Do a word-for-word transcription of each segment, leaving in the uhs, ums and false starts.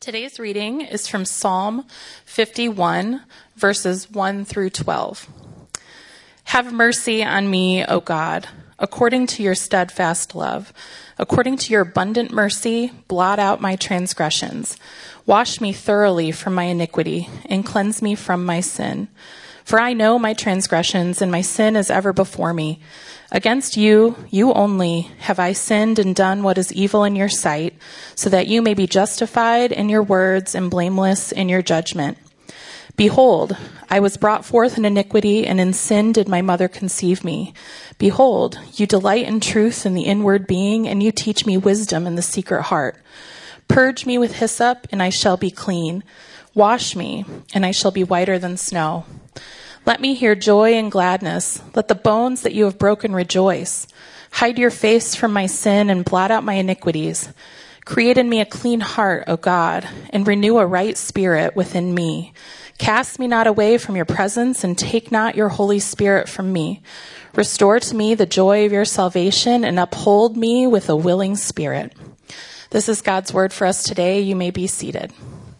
Today's reading is from Psalm fifty-one, verses one through twelve. Have mercy on me, O God, according to your steadfast love. According to your abundant mercy, blot out my transgressions. Wash me thoroughly from my iniquity and cleanse me from my sin. For I know my transgressions, and my sin is ever before me. Against you, you only, have I sinned and done what is evil in your sight, so that you may be justified in your words and blameless in your judgment. Behold, I was brought forth in iniquity, and in sin did my mother conceive me. Behold, you delight in truth in the inward being, and you teach me wisdom in the secret heart. Purge me with hyssop, and I shall be clean. Wash me, and I shall be whiter than snow. Let me hear joy and gladness. Let the bones that you have broken rejoice. Hide your face from my sin and blot out my iniquities. Create in me a clean heart, O God, and renew a right spirit within me. Cast me not away from your presence, and take not your Holy Spirit from me. Restore to me the joy of your salvation, and uphold me with a willing spirit. This is God's word for us today. You may be seated.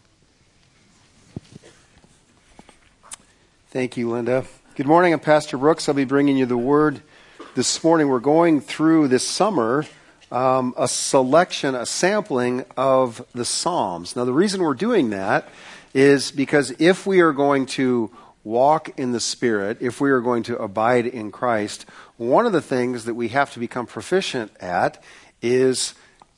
Thank you, Linda. Good morning. I'm Pastor Brooks. I'll be bringing you the word this morning. We're going through this summer um, a selection, a sampling of the Psalms. Now, the reason we're doing that is because if we are going to walk in the Spirit, if we are going to abide in Christ, one of the things that we have to become proficient at is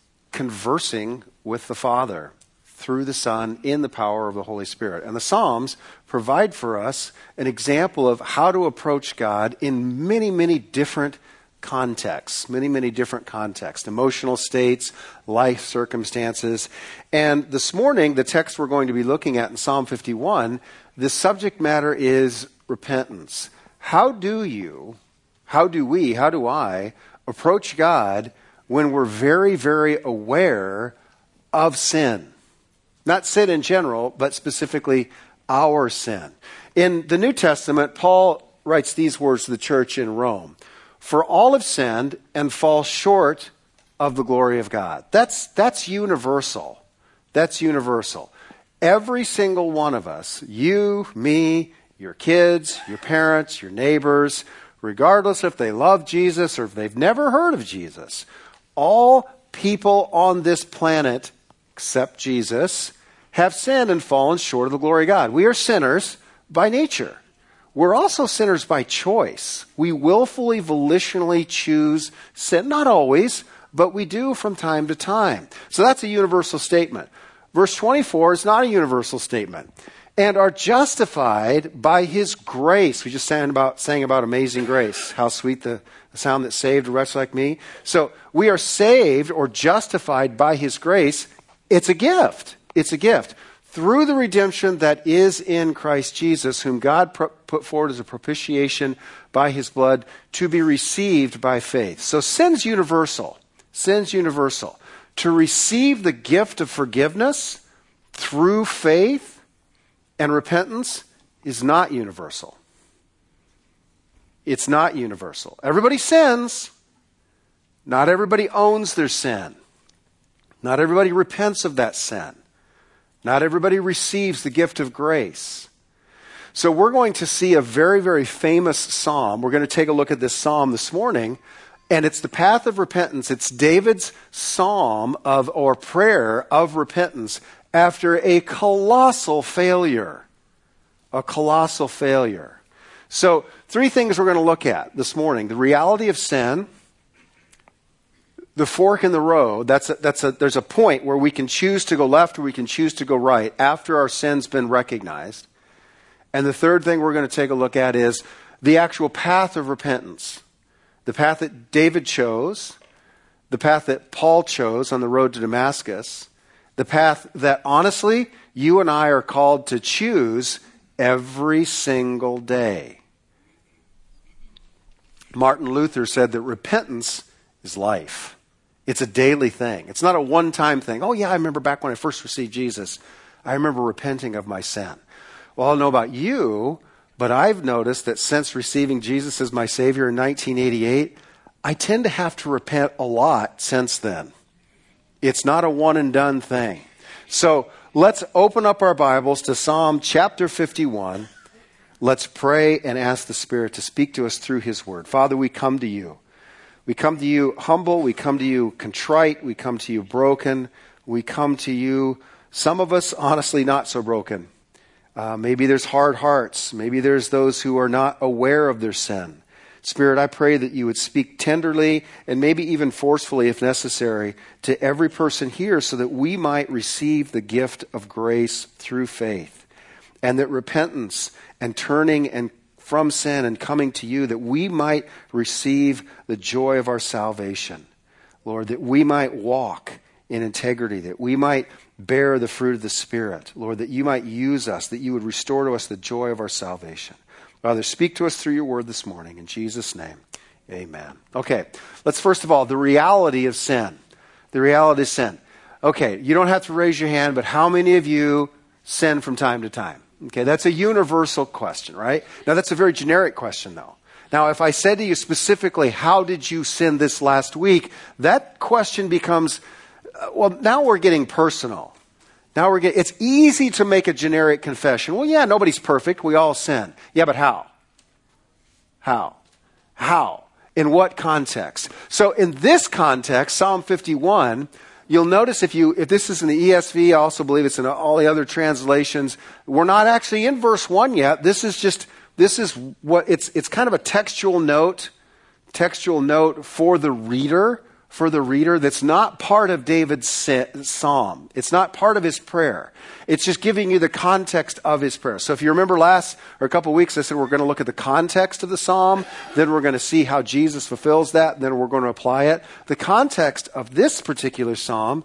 conversing with the Father through the Son in the power of the Holy Spirit. And the Psalms provide for us an example of how to approach God in many, many different contexts, many, many different contexts, emotional states, life circumstances. And this morning, the text we're going to be looking at in Psalm fifty-one, the subject matter is repentance. How do you, how do we, how do I approach God when we're very, very aware of sin? Not sin in general, but specifically our sin. In the New Testament, Paul writes these words to the church in Rome. For all have sinned and fall short of the glory of God. That's, that's universal. That's universal. Every single one of us, you, me, your kids, your parents, your neighbors, regardless if they love Jesus or if they've never heard of Jesus, all people on this planet except Jesus, have sinned and fallen short of the glory of God. We are sinners by nature. We're also sinners by choice. We willfully, volitionally choose sin. Not always, but we do from time to time. So that's a universal statement. Verse twenty-four is not a universal statement. And are justified by his grace. We just sang about, sang about amazing grace. How sweet the the sound that saved a wretch like me. So we are saved or justified by his grace. It's a gift. It's a gift. Through the redemption that is in Christ Jesus, whom God pro- put forward as a propitiation by his blood to be received by faith. So sin's universal. Sin's universal. To receive the gift of forgiveness through faith and repentance is not universal. It's not universal. Everybody sins. Not everybody owns their sin. Not everybody repents of that sin. Not everybody receives the gift of grace. So we're going to see a very, very famous psalm. We're going to take a look at this psalm this morning, and it's the path of repentance. It's David's psalm of or prayer of repentance after a colossal failure. A colossal failure. So three things we're going to look at this morning. The reality of sin, the fork in the road. That's a, that's a, there's a point where we can choose to go left or we can choose to go right after our sin's been recognized. And the third thing we're going to take a look at is the actual path of repentance. The path that David chose, the path that Paul chose on the road to Damascus, the path that honestly you and I are called to choose every single day. Martin Luther said that repentance is life. It's a daily thing. It's not a one-time thing. Oh yeah, I remember back when I first received Jesus, I remember repenting of my sin. Well, I don't know about you, but I've noticed that since receiving Jesus as my Savior in nineteen eighty-eight, I tend to have to repent a lot since then. It's not a one and done thing. So let's open up our Bibles to Psalm chapter fifty-one. Let's pray and ask the Spirit to speak to us through his word. Father, we come to you. We come to you humble. We come to you contrite. We come to you broken. We come to you, some of us, honestly, not so broken. Uh, maybe there's hard hearts. Maybe there's those who are not aware of their sin. Spirit, I pray that you would speak tenderly and maybe even forcefully, if necessary, to every person here so that we might receive the gift of grace through faith, and that repentance and turning and from sin and coming to you, that we might receive the joy of our salvation. Lord, that we might walk in integrity, that we might bear the fruit of the Spirit. Lord, that you might use us, that you would restore to us the joy of our salvation. Father, speak to us through your word this morning. In Jesus' name, amen. Okay, let's first of all, the reality of sin. The reality of sin. Okay, you don't have to raise your hand, but how many of you sin from time to time? Okay, that's a universal question, right? Now, that's a very generic question, though. Now, if I said to you specifically, how did you sin this last week? That question becomes, uh, well, now we're getting personal. Now we're getting, it's easy to make a generic confession. Well, yeah, nobody's perfect. We all sin. Yeah, but how? How? How? In what context? So in this context, Psalm fifty-one, you'll notice if you if this is in the E S V, I also believe it's in all the other translations, we're not actually in verse one yet. This is just, this is what, it's it's kind of a textual note, textual note for the reader. For the reader, that's not part of David's psalm. It's not part of his prayer. It's just giving you the context of his prayer. So if you remember last, or a couple of weeks, I said we're going to look at the context of the psalm, then we're going to see how Jesus fulfills that, and then we're going to apply it. The context of this particular psalm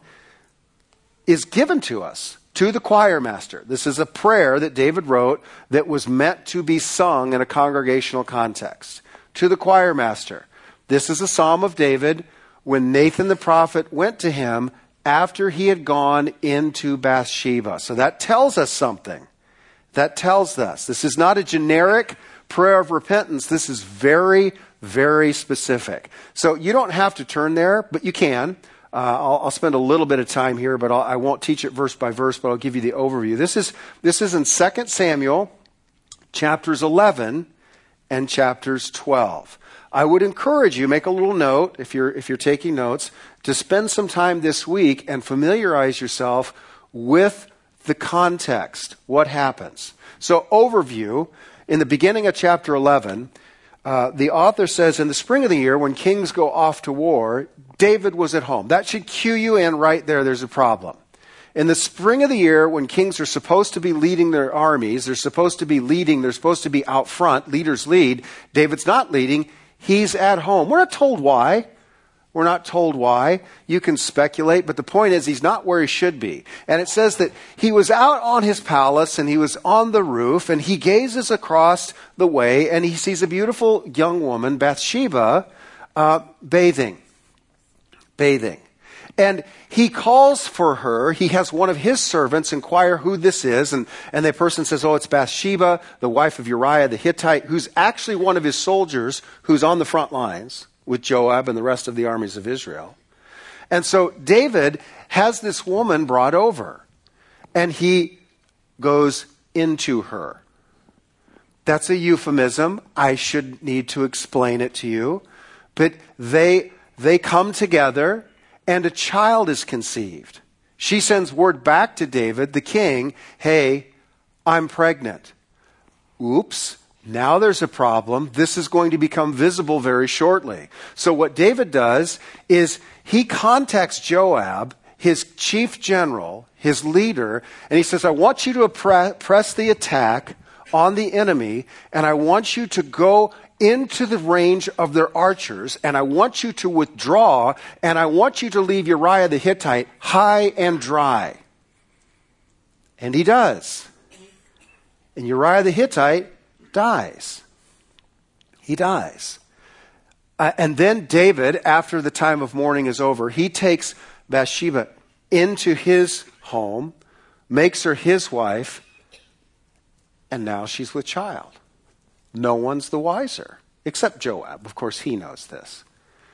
is given to us, to the choir master. This is a prayer that David wrote that was meant to be sung in a congregational context. To the choir master. This is a psalm of David when Nathan the prophet went to him after he had gone into Bathsheba. So that tells us something. That tells us. This is not a generic prayer of repentance. This is very, very specific. So you don't have to turn there, but you can. Uh, I'll, I'll spend a little bit of time here, but I'll, I won't teach it verse by verse, but I'll give you the overview. This is, this is in Second Samuel, chapters eleven and chapters twelve. I would encourage you, make a little note, if you're if you're taking notes, to spend some time this week and familiarize yourself with the context, what happens. So overview, in the beginning of chapter eleven, uh, the author says, in the spring of the year, when kings go off to war, David was at home. That should cue you in right there, there's a problem. In the spring of the year, when kings are supposed to be leading their armies, they're supposed to be leading, they're supposed to be out front, leaders lead, David's not leading. He's at home. We're not told why. We're not told why. You can speculate, but the point is he's not where he should be. And it says that he was out on his palace and he was on the roof and he gazes across the way and he sees a beautiful young woman, Bathsheba, uh, bathing. Bathing. And he calls for her. He has one of his servants inquire who this is. And, and the person says, oh, it's Bathsheba, the wife of Uriah the Hittite, who's actually one of his soldiers who's on the front lines with Joab and the rest of the armies of Israel. And so David has this woman brought over. And he goes into her. That's a euphemism. I should need to explain it to you. But they they come together. And a child is conceived. She sends word back to David, the king, hey, I'm pregnant. Oops, now there's a problem. This is going to become visible very shortly. So what David does is he contacts Joab, his chief general, his leader, and he says, I want you to press the attack on the enemy, and I want you to go into the range of their archers, and I want you to withdraw, and I want you to leave Uriah the Hittite high and dry. And he does. And Uriah the Hittite dies. He dies. Uh, and then David, after the time of mourning is over, he takes Bathsheba into his home, makes her his wife, and now she's with child. No one's the wiser, except Joab. Of course, he knows this.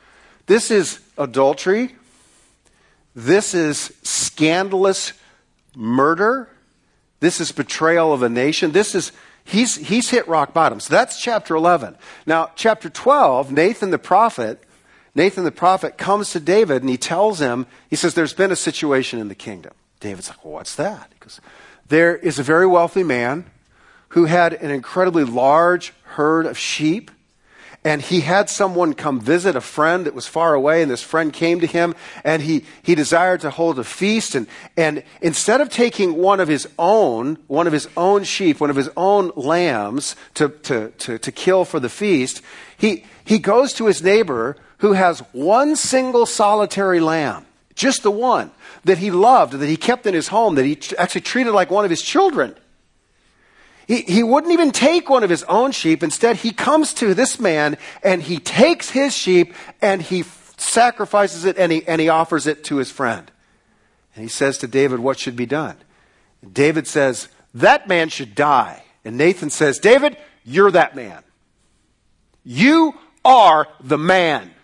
This is adultery. This is scandalous murder. This is betrayal of a nation. This is, he's, he's hit rock bottom. So that's chapter eleven. Now, chapter twelve, Nathan the prophet, Nathan the prophet comes to David and he tells him, he says, there's been a situation in the kingdom. David's like, well, what's that? He goes, there is a very wealthy man who had an incredibly large herd of sheep. And he had someone come visit a friend that was far away, and this friend came to him, and he, he desired to hold a feast. And, and instead of taking one of his own, one of his own sheep, one of his own lambs to, to, to, to kill for the feast, he, he goes to his neighbor who has one single solitary lamb, just the one, that he loved, that he kept in his home, that he actually treated like one of his children. He, he wouldn't even take one of his own sheep. Instead, he comes to this man and he takes his sheep and he f- sacrifices it and he, and he offers it to his friend. And he says to David, what should be done? And David says, that man should die. And Nathan says, David, you're that man. You are the man.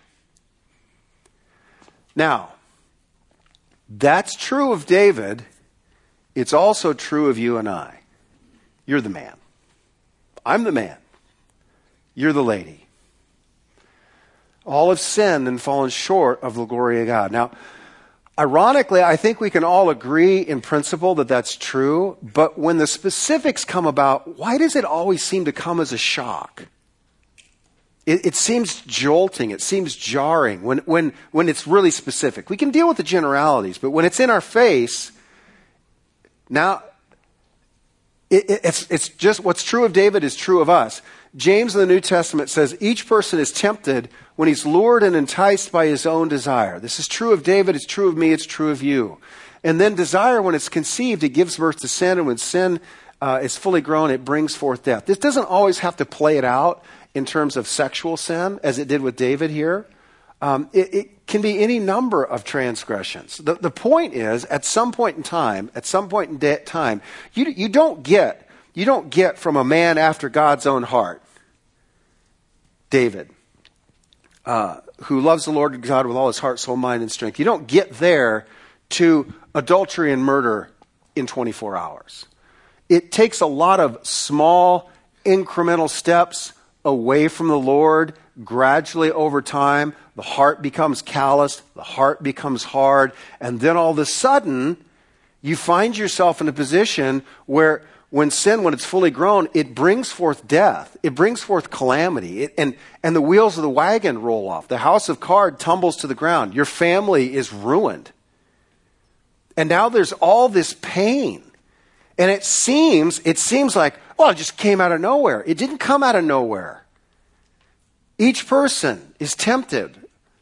Now, that's true of David. It's also true of you and I. You're the man. I'm the man. You're the lady. All have sinned and fallen short of the glory of God. Now, ironically, I think we can all agree in principle that that's true, but when the specifics come about, why does it always seem to come as a shock? It, it seems jolting. It seems jarring when, when, when it's really specific. We can deal with the generalities, but when it's in our face, now... It, it, it's, it's just what's true of David is true of us. James in the New Testament says each person is tempted when he's lured and enticed by his own desire. This is true of David, it's true of me, it's true of you. And then desire, when it's conceived, it gives birth to sin. And when sin uh, is fully grown, it brings forth death. This doesn't always have to play it out in terms of sexual sin, as it did with David here. Um, it, it can be any number of transgressions. The, the point is, at some point in time, at some point in de- time, you, you don't get, you don't get from a man after God's own heart, David, uh, who loves the Lord God with all his heart, soul, mind, and strength. You don't get there to adultery and murder in twenty-four hours. It takes a lot of small, incremental steps away from the Lord. Gradually over time, the heart becomes calloused, the heart becomes hard, and then all of a sudden, you find yourself in a position where when sin, when it's fully grown, it brings forth death. It brings forth calamity. It, and, and the wheels of the wagon roll off. The house of cards tumbles to the ground. Your family is ruined. And now there's all this pain. And it seems, it seems like, well, it just came out of nowhere. It didn't come out of nowhere. Each person is tempted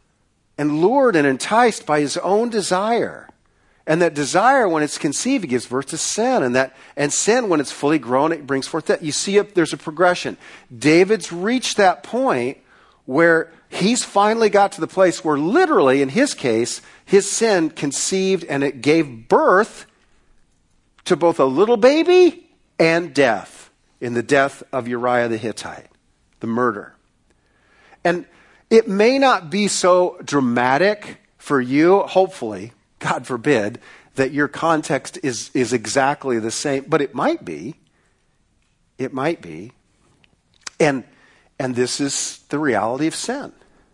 and lured and enticed by his own desire. And that desire, when it's conceived, it gives birth to sin. And that and sin, when it's fully grown, it brings forth death. You see, there's a progression. David's reached that point where he's finally got to the place where literally, in his case, his sin conceived and it gave birth to both a little baby and death in the death of Uriah the Hittite, the murder. And it may not be so dramatic for you, hopefully, God forbid, that your context is, is exactly the same, but it might be. It might be. And, and this is the reality of sin.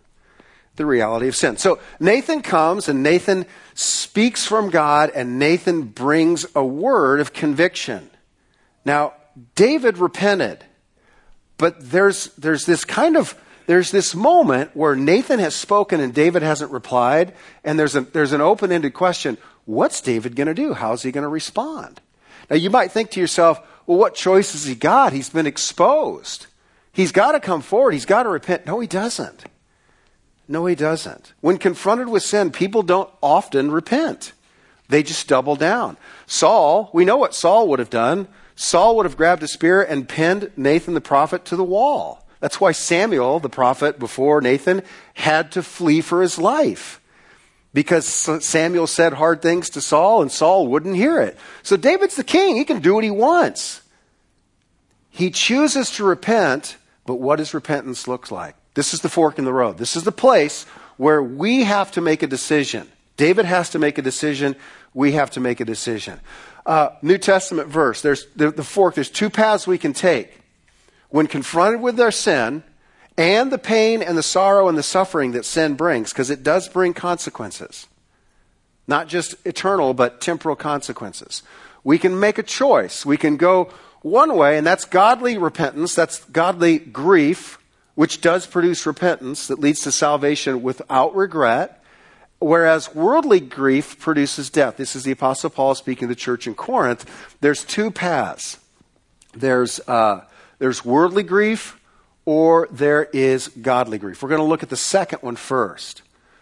The reality of sin. So Nathan comes and Nathan speaks from God and Nathan brings a word of conviction. Now, David repented, but there's, there's this kind of There's this moment where Nathan has spoken and David hasn't replied, and there's, a, there's an open-ended question. What's David going to do? How's he going to respond? Now, you might think to yourself, well, what choice has he got? He's been exposed. He's got to come forward. He's got to repent. No, he doesn't. No, he doesn't. When confronted with sin, people don't often repent. They just double down. Saul, we know what Saul would have done. Saul would have grabbed a spear and pinned Nathan the prophet to the wall. That's why Samuel, the prophet before Nathan, had to flee for his life. Because Samuel said hard things to Saul and Saul wouldn't hear it. So David's the king. He can do what he wants. He chooses to repent, but what does repentance look like? This is the fork in the road. This is the place where we have to make a decision. David has to make a decision. We have to make a decision. uh, New Testament verse. There's the, the fork. There's two paths we can take. When confronted with their sin and the pain and the sorrow and the suffering that sin brings, because it does bring consequences. Not just eternal, but temporal consequences. We can make a choice. We can go one way, and that's godly repentance. That's godly grief, which does produce repentance that leads to salvation without regret. Whereas worldly grief produces death. This is the Apostle Paul speaking to the church in Corinth. There's two paths. There's uh, there's worldly grief, or there is godly grief. We're going to look at the second one first.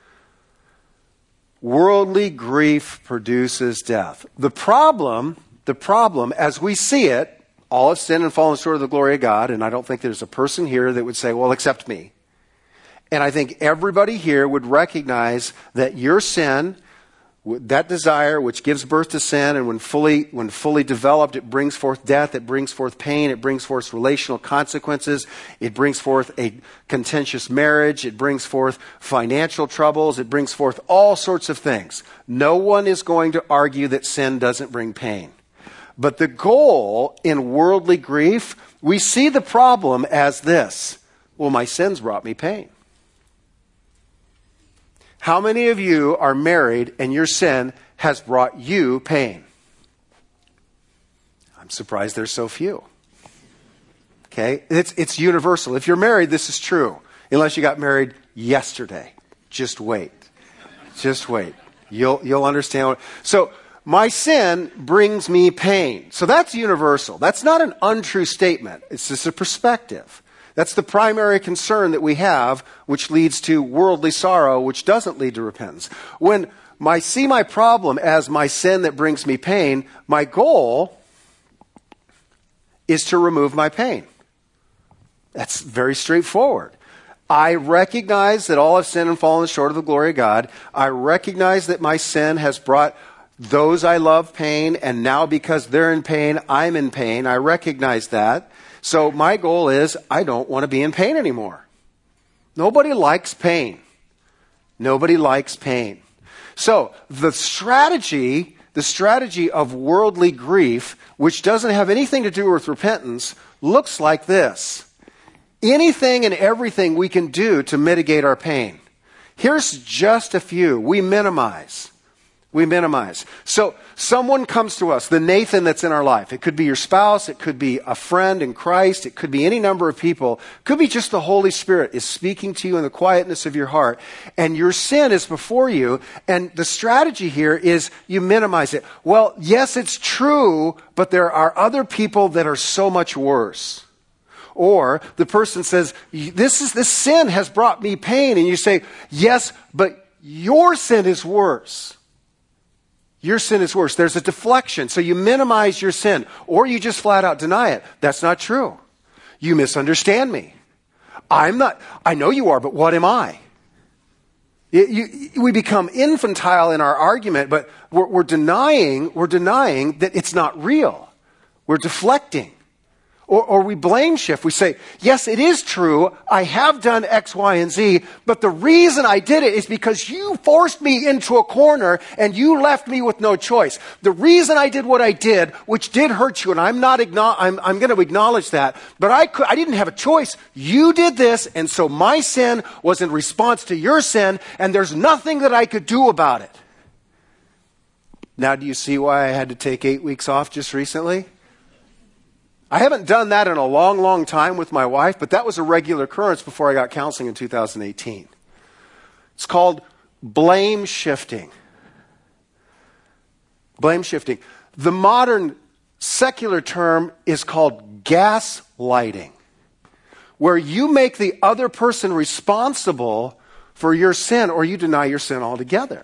Worldly grief produces death. The problem, the problem, as we see it, all have sinned and fallen short of the glory of God, and I don't think there's a person here that would say, well, except me. And I think everybody here would recognize that your sin, that desire which gives birth to sin, and when fully when fully developed, it brings forth death, it brings forth pain, it brings forth relational consequences, it brings forth a contentious marriage, it brings forth financial troubles, it brings forth all sorts of things. No one is going to argue that sin doesn't bring pain. But the goal in worldly grief, we see the problem as this. Well, my sins brought me pain. How many of you are married and your sin has brought you pain? I'm surprised there's so few. Okay? It's, it's universal. If you're married, this is true. Unless you got married yesterday. Just wait. Just wait. You'll, you'll understand. What, so, my sin brings me pain. So that's universal. That's not an untrue statement. It's just a perspective. That's the primary concern that we have, which leads to worldly sorrow, which doesn't lead to repentance. When I see my problem as my sin that brings me pain, my goal is to remove my pain. That's very straightforward. I recognize that all have sinned and fallen short of the glory of God. I recognize that my sin has brought those I love pain, and now because they're in pain, I'm in pain. I recognize that. So my goal is, I don't want to be in pain anymore. Nobody likes pain. Nobody likes pain. So the strategy, the strategy of worldly grief, which doesn't have anything to do with repentance, looks like this. Anything and everything we can do to mitigate our pain. Here's just a few. We minimize. We minimize. So someone comes to us, the Nathan that's in our life. It could be your spouse. It could be a friend in Christ. It could be any number of people. It could be just the Holy Spirit is speaking to you in the quietness of your heart. And your sin is before you. And the strategy here is you minimize it. Well, yes, it's true, but there are other people that are so much worse. Or the person says, this is this sin has brought me pain. And you say, yes, but your sin is worse. Your sin is worse. There's a deflection. So you minimize your sin. Or you just flat out deny it. That's not true. You misunderstand me. I'm not, I know you are, but what am I? You, you, we become infantile in our argument, but we're, we're denying, we're denying that it's not real. We're deflecting. Or, or we blame shift. We say, yes, it is true. I have done X, Y, and Z, but the reason I did it is because you forced me into a corner and you left me with no choice. The reason I did what I did, which did hurt you, and I'm not igno- I'm, I'm going to acknowledge that, but I could, I didn't have a choice. You did this, and so my sin was in response to your sin, and there's nothing that I could do about it. Now, do you see why I had to take eight weeks off just recently? I haven't done that in a long, long time with my wife, but that was a regular occurrence before I got counseling in two thousand eighteen. It's called blame shifting. Blame shifting. The modern secular term is called gaslighting, where you make the other person responsible for your sin or you deny your sin altogether.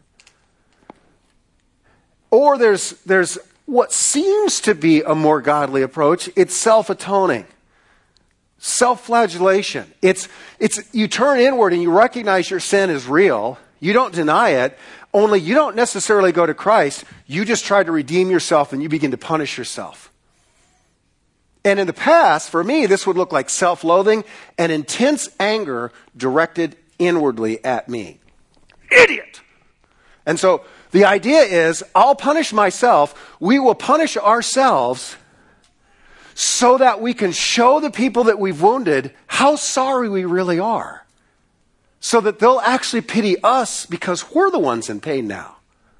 Or there's there's what seems to be a more godly approach. It's self-atoning, self-flagellation. It's it's you turn inward and you recognize your sin is real. You don't deny it. Only you don't necessarily go to Christ. You just try to redeem yourself and you begin to punish yourself. And in the past, for me, this would look like self-loathing and intense anger directed inwardly at me. Idiot! And so The idea is, I'll punish myself. We will punish ourselves so that we can show the people that we've wounded how sorry we really are. So that they'll actually pity us because we're the ones in pain now.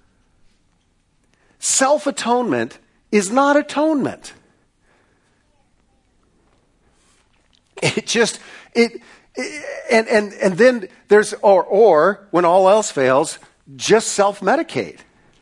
Self-atonement is not atonement. It just, it, it and, and, and then there's, or, or, when all else fails, just self-medicate.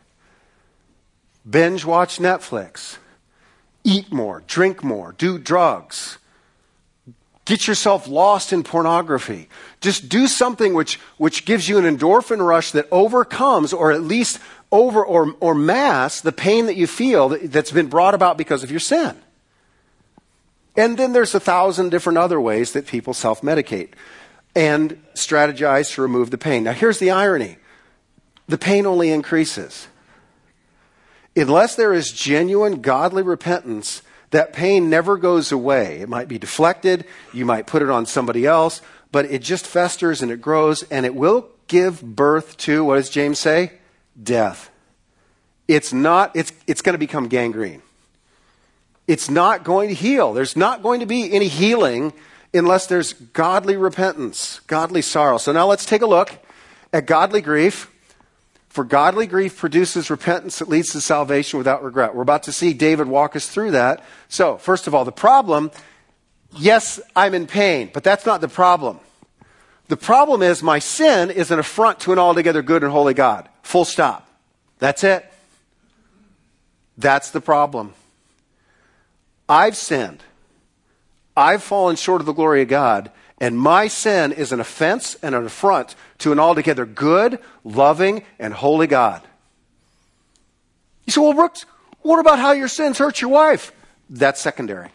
Binge watch Netflix. Eat more, drink more, do drugs. Get yourself lost in pornography. Just do something which, which gives you an endorphin rush that overcomes or at least over or, or masks the pain that you feel that, that's been brought about because of your sin. And then there's a thousand different other ways that people self-medicate and strategize to remove the pain. Now here's the irony. The pain only increases. Unless there is genuine godly repentance, that pain never goes away. It might be deflected, you might put it on somebody else, but it just festers and it grows and it will give birth to, what does James say? Death. It's not, it's, it's going to become gangrene. It's not going to heal. There's not going to be any healing unless there's godly repentance, godly sorrow. So now let's take a look at godly grief. For godly grief produces repentance that leads to salvation without regret. We're about to see David walk us through that. So, first of all, the problem, yes, I'm in pain, but that's not the problem. The problem is my sin is an affront to an altogether good and holy God. Full stop. That's it. That's the problem. I've sinned. I've fallen short of the glory of God. And my sin is an offense and an affront to an altogether good, loving, and holy God. You say, well, Brooks, what about how your sins hurt your wife? That's secondary.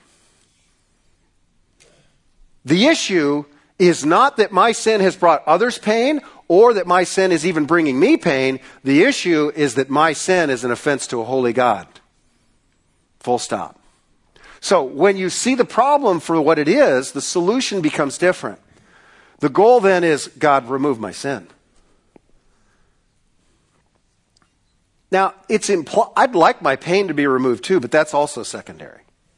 The issue is not that my sin has brought others pain or that my sin is even bringing me pain. The issue is that my sin is an offense to a holy God. Full stop. So when you see the problem for what it is, the solution becomes different. The goal then is, God, remove my sin. Now, it's impl- I'd like my pain to be removed too, but that's also secondary.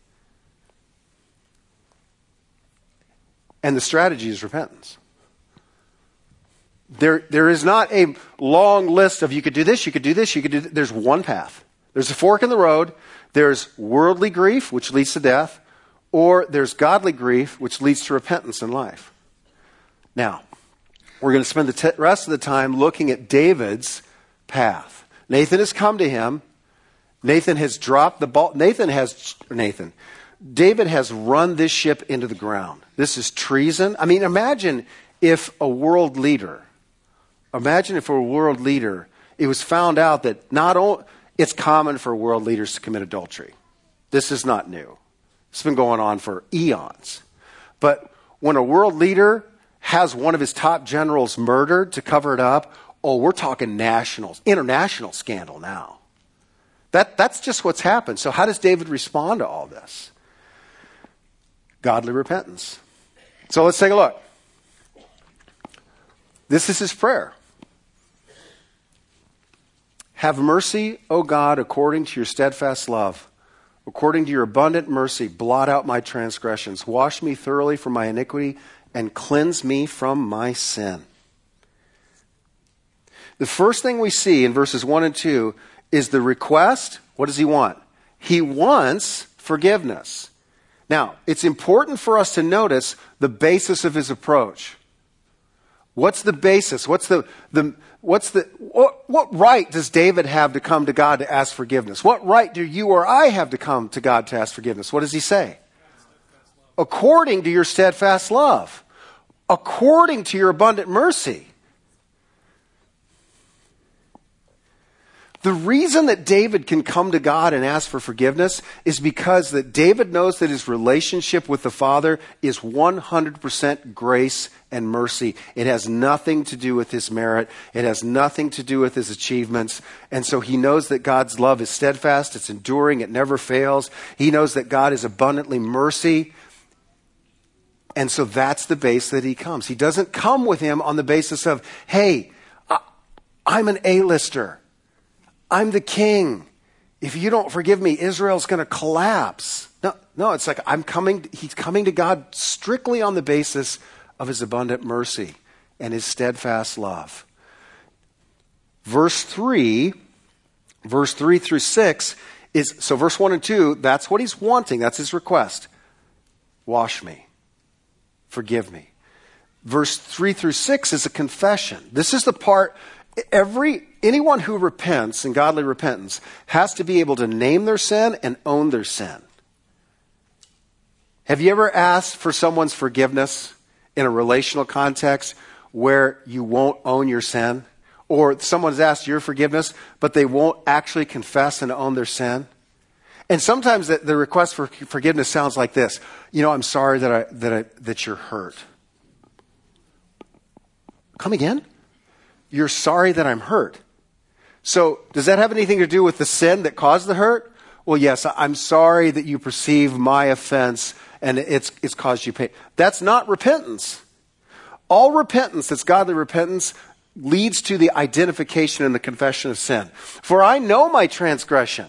And the strategy is repentance. There, there is not a long list of you could do this, you could do this, you could do this. There's one path. There's a fork in the road. There's worldly grief, which leads to death, or there's godly grief, which leads to repentance in life. Now, we're going to spend the t- rest of the time looking at David's path. Nathan has come to him. Nathan has dropped the ball. Nathan has, Nathan, David has run this ship into the ground. This is treason. I mean, imagine if a world leader, imagine if a world leader, it was found out that not only, it's common for world leaders to commit adultery. This is not new. It's been going on for eons. But when a world leader has one of his top generals murdered to cover it up, oh, we're talking national, international scandal now. That, that's just what's happened. So how does David respond to all this? Godly repentance. So let's take a look. This is his prayer. Have mercy, O God, according to your steadfast love. According to your abundant mercy, blot out my transgressions. Wash me thoroughly from my iniquity and cleanse me from my sin. The first thing we see in verses one and two is the request. What does he want? He wants forgiveness. Now, it's important for us to notice the basis of his approach. What's the basis? What's the, the what's the what, what right does David have to come to God to ask forgiveness? What right do you or I have to come to God to ask forgiveness? What does he say? According to your steadfast love. According to your abundant mercy. The reason that David can come to God and ask for forgiveness is because that David knows that his relationship with the Father is one hundred percent grace and mercy. It has nothing to do with his merit. It has nothing to do with his achievements. And so he knows that God's love is steadfast, it's enduring, it never fails. He knows that God is abundantly mercy. And so that's the base that he comes. He doesn't come with him on the basis of, hey, I'm an A-lister. I'm the king. If you don't forgive me, Israel's going to collapse. No, no, it's like I'm coming, he's coming to God strictly on the basis of his abundant mercy and his steadfast love. Verse three, verse three through six is, so verse one and two, that's what he's wanting. That's his request. Wash me. Forgive me. Verse three through six is a confession. This is the part, every, anyone who repents in godly repentance has to be able to name their sin and own their sin. Have you ever asked for someone's forgiveness in a relational context where you won't own your sin? Or someone's asked your forgiveness, but they won't actually confess and own their sin? And sometimes the, the request for forgiveness sounds like this. You know, I'm sorry that I, that I, that you're hurt. Come again? You're sorry that I'm hurt. So does that have anything to do with the sin that caused the hurt? Well, yes, I'm sorry that you perceive my offense and it's, it's caused you pain. That's not repentance. All repentance, that's godly repentance, leads to the identification and the confession of sin. For I know my transgression.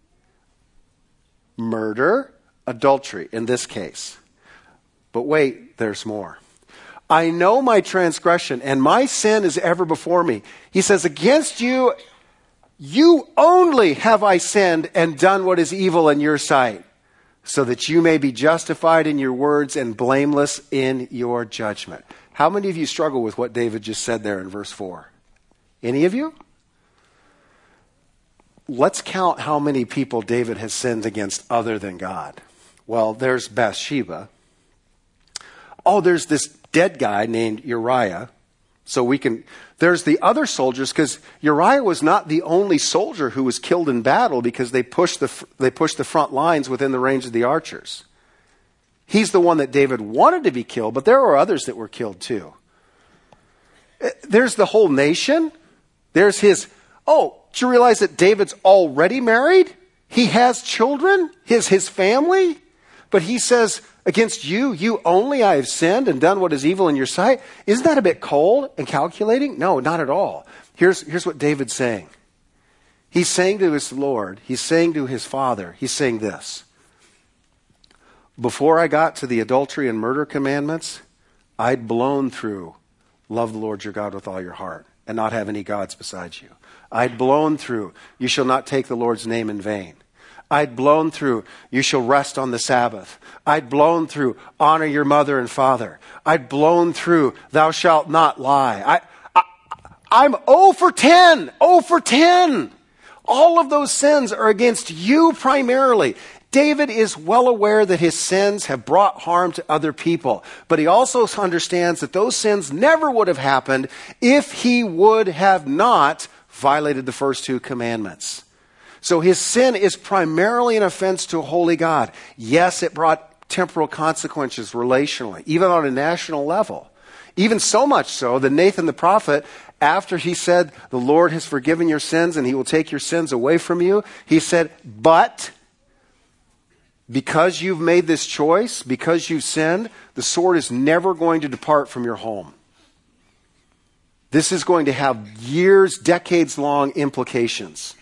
Murder, adultery in this case. But wait, there's more. I know my transgression and my sin is ever before me. He says, against you, you only have I sinned and done what is evil in your sight, so that you may be justified in your words and blameless in your judgment. How many of you struggle with what David just said there in verse four? Any of you? Let's count how many people David has sinned against other than God. Well, there's Bathsheba. Oh, there's this dead guy named Uriah. So we can, there's the other soldiers, because Uriah was not the only soldier who was killed in battle because they pushed the, they pushed the front lines within the range of the archers. He's the one that David wanted to be killed, but there were others that were killed too. There's the whole nation. There's his, oh, did you realize that David's already married? He has children, his, his family. But he says, against you, you only I have sinned and done what is evil in your sight. Isn't that a bit cold and calculating? No, not at all. Here's, here's what David's saying. He's saying to his Lord, he's saying to his Father, he's saying this. Before I got to the adultery and murder commandments, I'd blown through love the Lord your God with all your heart and not have any gods besides you. I'd blown through, you shall not take the Lord's name in vain. I'd blown through, you shall rest on the Sabbath. I'd blown through, honor your mother and father. I'd blown through, thou shalt not lie. I, I, I'm oh for ten, oh for ten. All of those sins are against you primarily. David is well aware that his sins have brought harm to other people, but he also understands that those sins never would have happened if he would have not violated the first two commandments. So his sin is primarily an offense to a holy God. Yes, it brought temporal consequences relationally, even on a national level. Even so much so that Nathan the prophet, after he said, the Lord has forgiven your sins and he will take your sins away from you, he said, but because you've made this choice, because you've sinned, the sword is never going to depart from your home. This is going to have years, decades-long implications.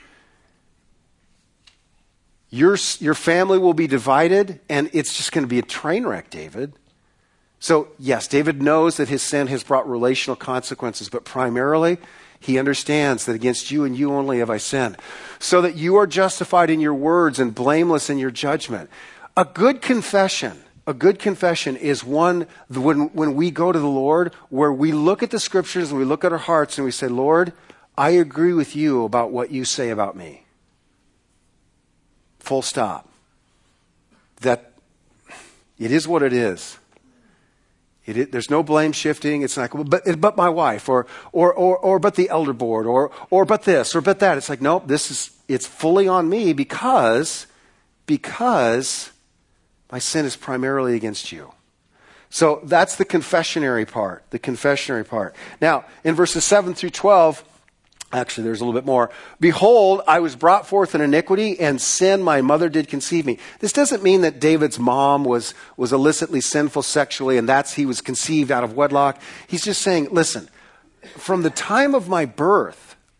Your, your family will be divided, and it's just going to be a train wreck, David. So, yes, David knows that his sin has brought relational consequences, but primarily, he understands that against you and you only have I sinned, so that you are justified in your words and blameless in your judgment. A good confession, a good confession is one when, when we go to the Lord, where we look at the scriptures and we look at our hearts and we say, Lord, I agree with you about what you say about me. Full stop. That it is what it is. It is, there's no blame shifting. It's like, well, but, but my wife, or, or, or, or, but the elder board, or, or, but this, or, but that. It's like, nope, this is, it's fully on me because, because my sin is primarily against you. So that's the confessionary part, the confessionary part. Now, in verses seven through twelve, actually, there's a little bit more. Behold, I was brought forth in iniquity, and sin my mother did conceive me. This doesn't mean that David's mom was, was illicitly sinful sexually, and that's he was conceived out of wedlock. He's just saying, listen, from the time of my birth,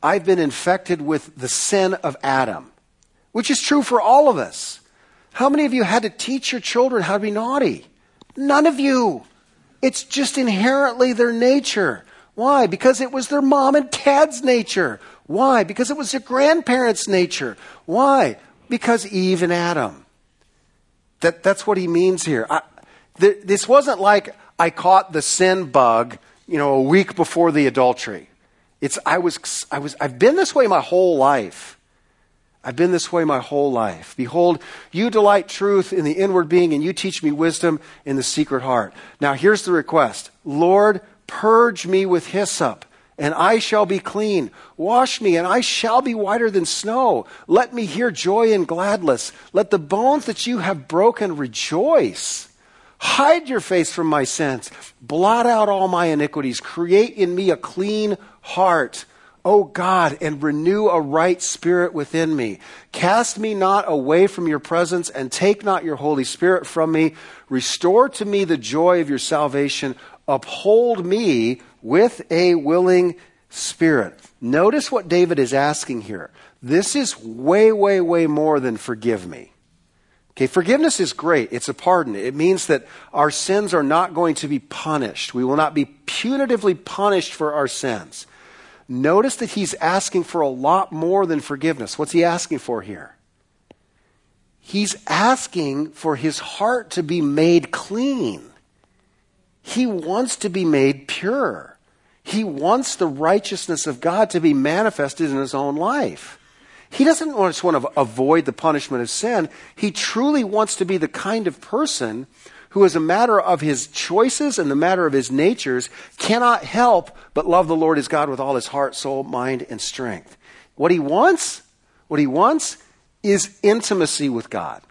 I've been infected with the sin of Adam, which is true for all of us. How many of you had to teach your children how to be naughty? None of you. It's just inherently their nature. Why? Because it was their mom and dad's nature. Why? Because it was their grandparents' nature. Why? Because Eve and Adam. That, that's what he means here. I, th- this wasn't like I caught the sin bug, you know, a week before the adultery. It's I was I was I've been this way my whole life. I've been this way my whole life. Behold, you delight truth in the inward being, and you teach me wisdom in the secret heart. Now here's the request. Lord, purge me with hyssop, and I shall be clean. Wash me, and I shall be whiter than snow. Let me hear joy and gladness. Let the bones that you have broken rejoice. Hide your face from my sins. Blot out all my iniquities. Create in me a clean heart, O God, and renew a right spirit within me. Cast me not away from your presence, and take not your Holy Spirit from me. Restore to me the joy of your salvation. Uphold me with a willing spirit. Notice what David is asking here. This is way, way, way more than forgive me. Okay, forgiveness is great. It's a pardon. It means that our sins are not going to be punished. We will not be punitively punished for our sins. Notice that he's asking for a lot more than forgiveness. What's he asking for here? He's asking for his heart to be made clean. He wants to be made pure. He wants the righteousness of God to be manifested in his own life. He doesn't just want to avoid the punishment of sin. He truly wants to be the kind of person who, as a matter of his choices and the matter of his natures, cannot help but love the Lord his God with all his heart, soul, mind, and strength. What he wants, what he wants is intimacy with God.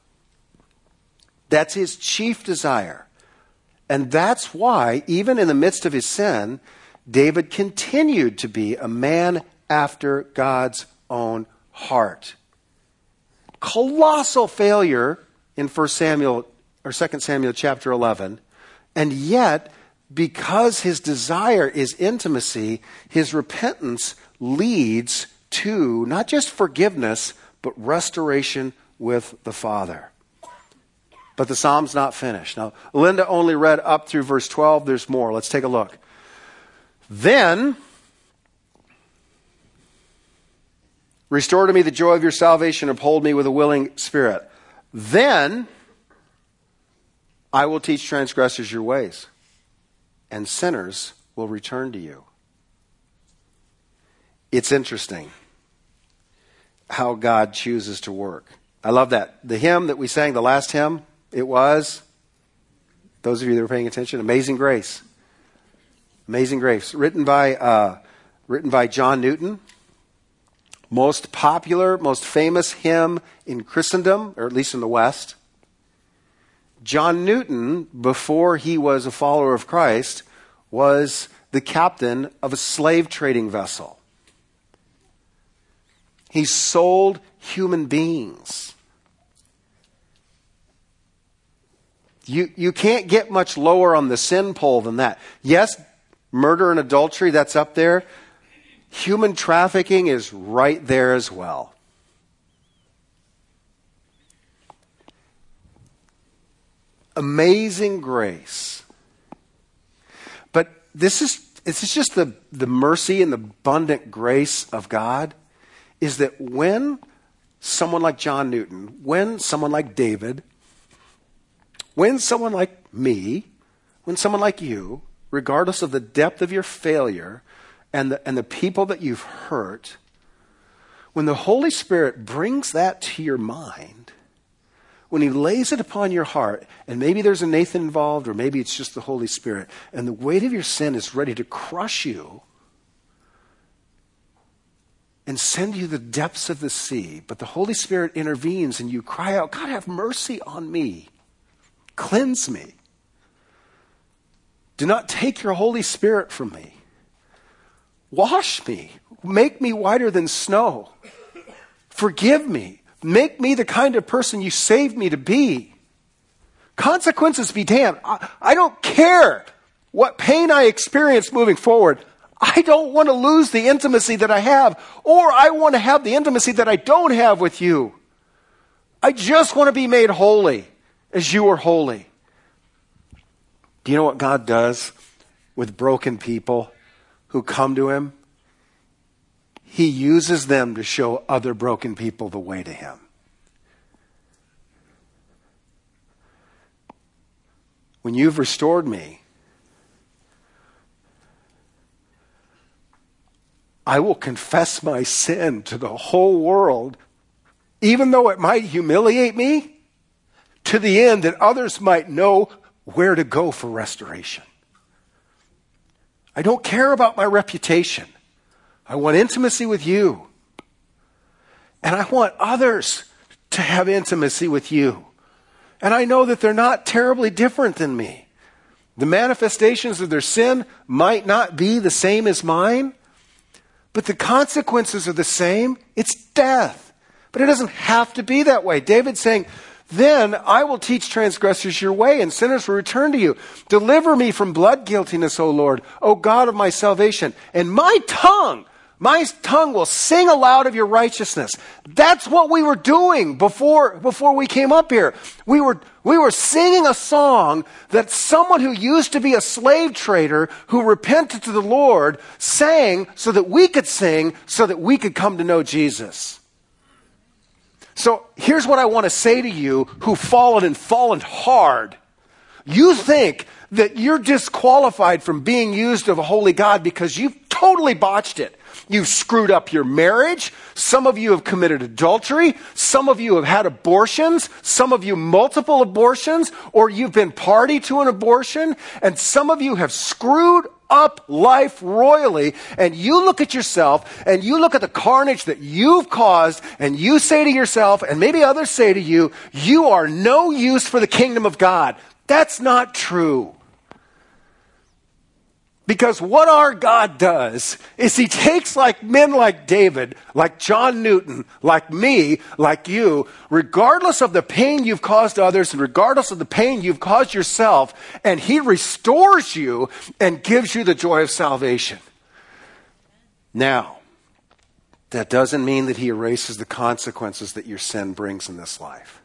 That's his chief desire. And that's why, even in the midst of his sin, David continued to be a man after God's own heart. Colossal failure in First Samuel or Second Samuel chapter eleven. And yet, because his desire is intimacy, his repentance leads to not just forgiveness, but restoration with the Father. But the psalm's not finished. Now, Linda only read up through verse twelve. There's more. Let's take a look. Then, restore to me the joy of your salvation, uphold me with a willing spirit. Then I will teach transgressors your ways, and sinners will return to you. It's interesting how God chooses to work. I love that. The hymn that we sang, the last hymn, it was, those of you that were paying attention, Amazing Grace. Amazing Grace, written by uh, written by John Newton. Most popular, most famous hymn in Christendom, or at least in the West. John Newton, before he was a follower of Christ, was the captain of a slave trading vessel. He sold human beings. You, you can't get much lower on the sin pole than that. Yes, murder and adultery, that's up there. Human trafficking is right there as well. Amazing grace. But this is this is just the, the mercy and the abundant grace of God, is that when someone like John Newton, when someone like David, when someone like me, when someone like you, regardless of the depth of your failure and the, and the people that you've hurt, when the Holy Spirit brings that to your mind, when he lays it upon your heart, and maybe there's a Nathan involved, or maybe it's just the Holy Spirit, and the weight of your sin is ready to crush you and send you the depths of the sea, but the Holy Spirit intervenes and you cry out, God, have mercy on me. Cleanse me. Do not take your Holy Spirit from me. Wash me. Make me whiter than snow. Forgive me. Make me the kind of person you saved me to be. Consequences be damned. I, I don't care what pain I experience moving forward. I don't want to lose the intimacy that I have, or I want to have the intimacy that I don't have with you. I just want to be made holy as you are holy. Do you know what God does with broken people who come to him? He uses them to show other broken people the way to him. When you've restored me, I will confess my sin to the whole world, even though it might humiliate me, to the end that others might know where to go for restoration. I don't care about my reputation. I want intimacy with you. And I want others to have intimacy with you. And I know that they're not terribly different than me. The manifestations of their sin might not be the same as mine, but the consequences are the same. It's death. But it doesn't have to be that way. David's saying, then I will teach transgressors your way, and sinners will return to you. Deliver me from blood guiltiness, O Lord, O God of my salvation. And my tongue, my tongue will sing aloud of your righteousness. That's what we were doing before, before we came up here. We were, we were singing a song that someone who used to be a slave trader who repented to the Lord sang so that we could sing, so that we could come to know Jesus. So here's what I want to say to you who've fallen and fallen hard. You think that you're disqualified from being used of a holy God because you've totally botched it. You've screwed up your marriage. Some of you have committed adultery. Some of you have had abortions. Some of you multiple abortions, or you've been party to an abortion. And some of you have screwed up life royally, and you look at yourself and you look at the carnage that you've caused, and you say to yourself, and maybe others say to you, you are no use for the kingdom of God. That's not true. Because what our God does is he takes like men like David, like John Newton, like me, like you, regardless of the pain you've caused others and regardless of the pain you've caused yourself, and he restores you and gives you the joy of salvation. Now, that doesn't mean that he erases the consequences that your sin brings in this life.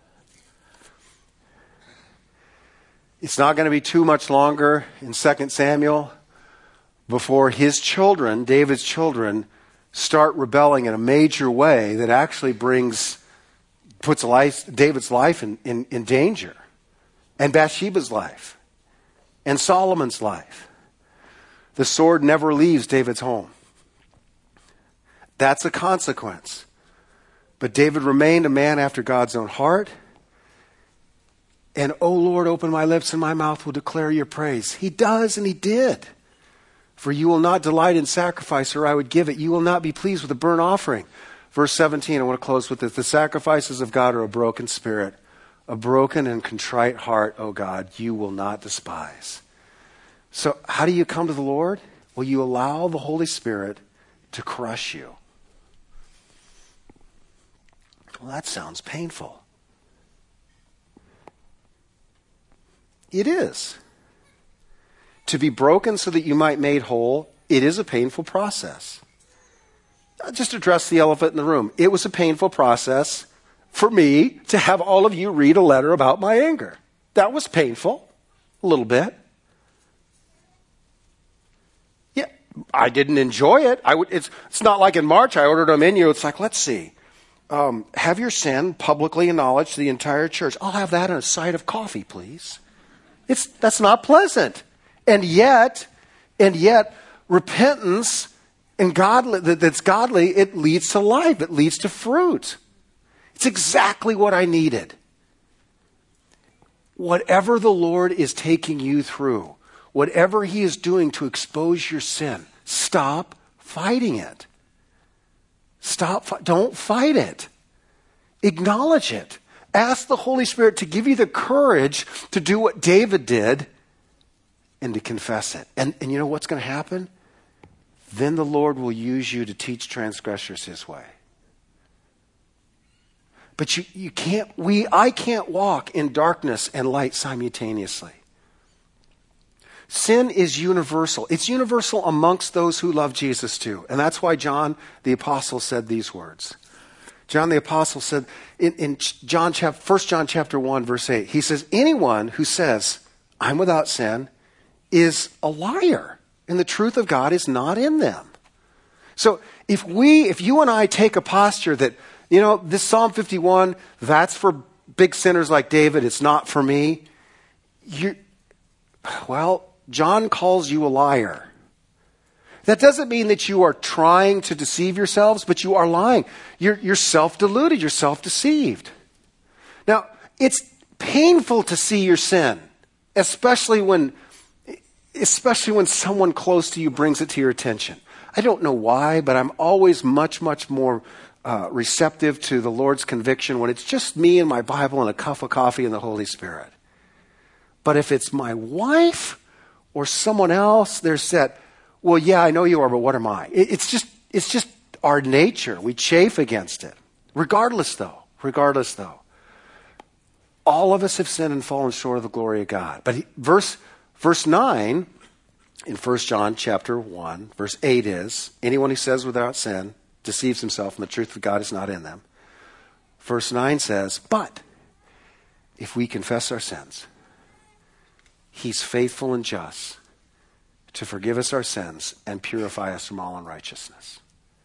It's not going to be too much longer in Second Samuel before his children, David's children, start rebelling in a major way that actually brings, puts life, David's life in, in, in danger, and Bathsheba's life, and Solomon's life. The sword never leaves David's home. That's a consequence. But David remained a man after God's own heart. And, O Lord, open my lips and my mouth will declare your praise. He does, and he did. For you will not delight in sacrifice, or I would give it. You will not be pleased with a burnt offering. Verse seventeen, I want to close with this. The sacrifices of God are a broken spirit, a broken and contrite heart, O God, you will not despise. So how do you come to the Lord? Well, you allow the Holy Spirit to crush you. Well, that sounds painful. It is. To be broken so that you might be made whole, it is a painful process. I'll just address the elephant in the room. It was a painful process for me to have all of you read a letter about my anger. That was painful, a little bit. Yeah, I didn't enjoy it. I would. It's, it's not like in March I ordered a menu. It's like, let's see. Um, have your sin publicly acknowledged to the entire church. I'll have that on a side of coffee, please. It's That's not pleasant. And yet, and yet, repentance and godly, that's godly, it leads to life. It leads to fruit. It's exactly what I needed. Whatever the Lord is taking you through, whatever he is doing to expose your sin, stop fighting it. Stop, don't fight it. Acknowledge it. Ask the Holy Spirit to give you the courage to do what David did and to confess it. And, and you know what's going to happen? Then the Lord will use you to teach transgressors his way. But you, you can't, we, I can't walk in darkness and light simultaneously. Sin is universal. It's universal amongst those who love Jesus too. And that's why John the Apostle said these words. John the Apostle said in, in John chapter, First John chapter one, verse eight, he says, anyone who says, I'm without sin, is a liar, and the truth of God is not in them. So if we, if you and I take a posture that, you know, this Psalm fifty-one, that's for big sinners like David, it's not for me, you, well, John calls you a liar. That doesn't mean that you are trying to deceive yourselves, but you are lying. You're, you're self-deluded. You're self-deceived. Now, it's painful to see your sin, especially when, especially when someone close to you brings it to your attention. I don't know why, but I'm always much, much more uh, receptive to the Lord's conviction when it's just me and my Bible and a cup of coffee and the Holy Spirit. But if it's my wife or someone else, there's that, well, yeah, I know you are, but what am I? It's just, it's just our nature. We chafe against it. Regardless, though, regardless, though, all of us have sinned and fallen short of the glory of God. But he, verse, verse nine in First John chapter one, verse eight is, anyone who says without sin deceives himself, and the truth of God is not in them. Verse nine says, but if we confess our sins, he's faithful and just to forgive us our sins and purify us from all unrighteousness.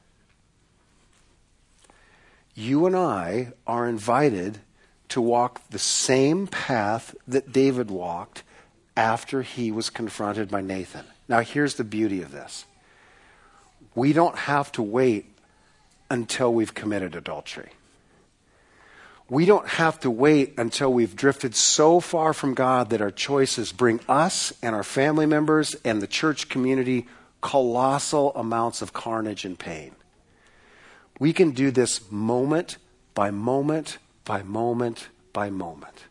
You and I are invited to walk the same path that David walked after he was confronted by Nathan. Now, here's the beauty of this. We don't have to wait until we've committed adultery. We don't have to wait until we've drifted so far from God that our choices bring us and our family members and the church community colossal amounts of carnage and pain. We can do this moment by moment by moment by moment.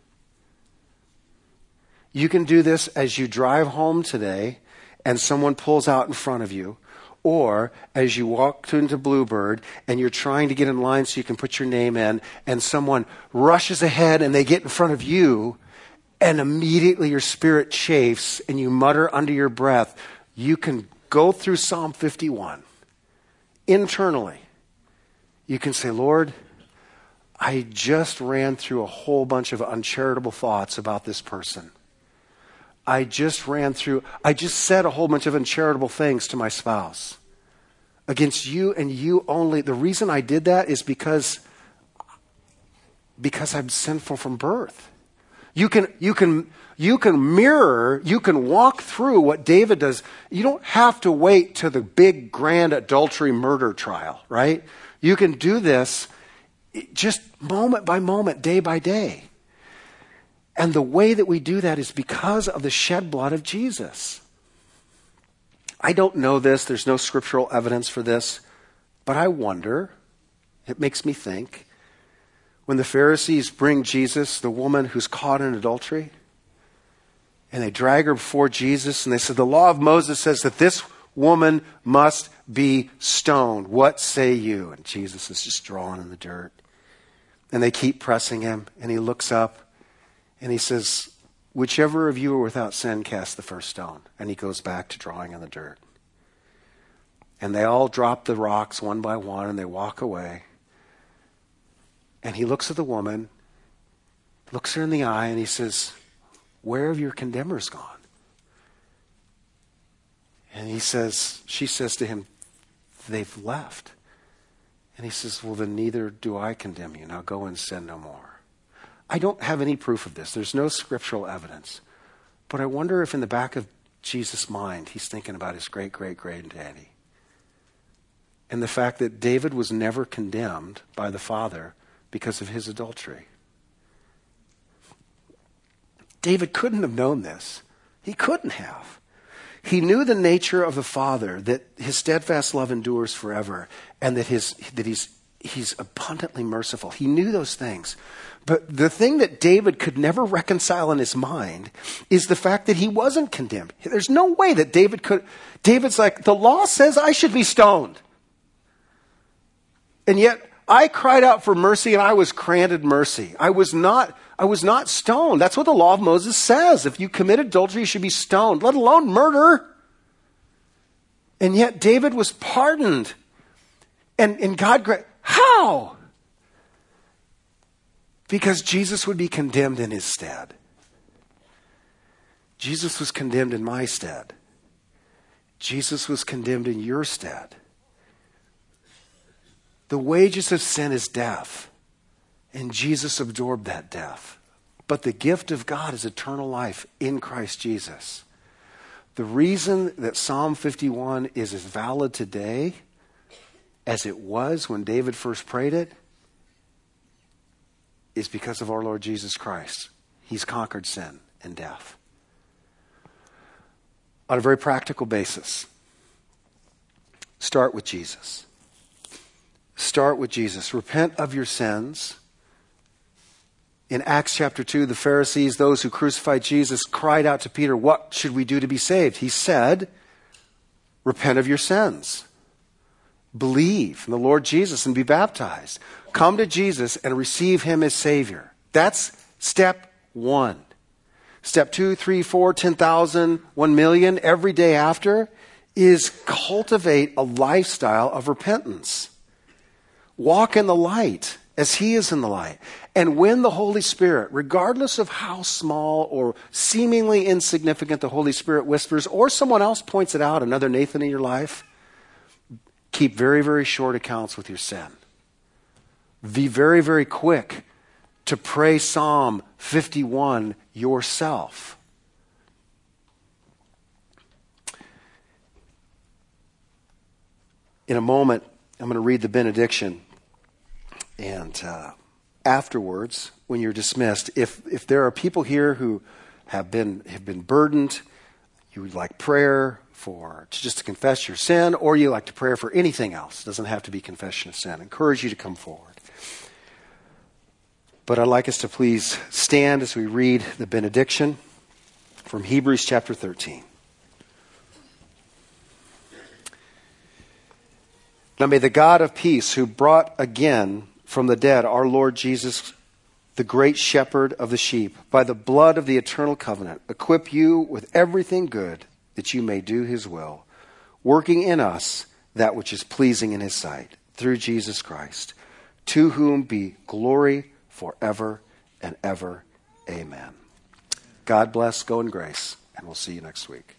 You can do this as you drive home today and someone pulls out in front of you, or as you walk into Bluebird and you're trying to get in line so you can put your name in, and someone rushes ahead and they get in front of you, and immediately your spirit chafes and you mutter under your breath. You can go through Psalm fifty-one internally. You can say, Lord, I just ran through a whole bunch of uncharitable thoughts about this person. I just ran through, I just said a whole bunch of uncharitable things to my spouse against you and you only. The reason I did that is because, because I'm sinful from birth. You can, you can, you can mirror, you can walk through what David does. You don't have to wait to the big grand adultery murder trial, right? You can do this just moment by moment, day by day. And the way that we do that is because of the shed blood of Jesus. I don't know this. There's no scriptural evidence for this. But I wonder, it makes me think, when the Pharisees bring Jesus, the woman who's caught in adultery, and they drag her before Jesus, and they said, the law of Moses says that this woman must be stoned. What say you? And Jesus is just drawn in the dirt. And they keep pressing him, and he looks up. And he says, whichever of you are without sin, cast the first stone. And he goes back to drawing in the dirt. And they all drop the rocks one by one, and they walk away. And he looks at the woman, looks her in the eye, and he says, where have your condemners gone? And he says, she says to him, they've left. And he says, well, then neither do I condemn you. Now go and sin no more. I don't have any proof of this. There's no scriptural evidence. But I wonder if in the back of Jesus' mind, he's thinking about his great, great, great daddy. And the fact that David was never condemned by the Father because of his adultery. David couldn't have known this. He couldn't have. He knew the nature of the Father, that his steadfast love endures forever, and that his that he's he's abundantly merciful. He knew those things. But the thing that David could never reconcile in his mind is the fact that he wasn't condemned. There's no way that David could. David's like, the law says I should be stoned. And yet I cried out for mercy and I was granted mercy. I was not, I was not stoned. That's what the law of Moses says. If you commit adultery, you should be stoned, let alone murder. And yet David was pardoned. And, and God, how? Because Jesus would be condemned in his stead. Jesus was condemned in my stead. Jesus was condemned in your stead. The wages of sin is death, and Jesus absorbed that death. But the gift of God is eternal life in Christ Jesus. The reason that Psalm fifty-one is as valid today as it was when David first prayed it is because of our Lord Jesus Christ. He's conquered sin and death. On a very practical basis, start with Jesus. Start with Jesus. Repent of your sins. In Acts chapter two, the Pharisees, those who crucified Jesus, cried out to Peter, what should we do to be saved? He said, repent of your sins. Believe in the Lord Jesus and be baptized. Come to Jesus and receive him as Savior. That's step one. Step two, three, four, ten thousand, one million, every day after is cultivate a lifestyle of repentance. Walk in the light as he is in the light. And when the Holy Spirit, regardless of how small or seemingly insignificant the Holy Spirit whispers, or someone else points it out, another Nathan in your life, keep very, very short accounts with your sin. Be very, very quick to pray Psalm fifty-one yourself. In a moment, I'm going to read the benediction. And uh, afterwards, when you're dismissed, if if there are people here who have been have been burdened, you would like prayer for just to confess your sin, or you like to pray for anything else. It doesn't have to be confession of sin. I encourage you to come forward. But I'd like us to please stand as we read the benediction from Hebrews chapter thirteen. Now may the God of peace, who brought again from the dead our Lord Jesus, the great shepherd of the sheep, by the blood of the eternal covenant, equip you with everything good that you may do his will, working in us that which is pleasing in his sight, through Jesus Christ, to whom be glory forever and ever. Amen. God bless, go in grace, and we'll see you next week.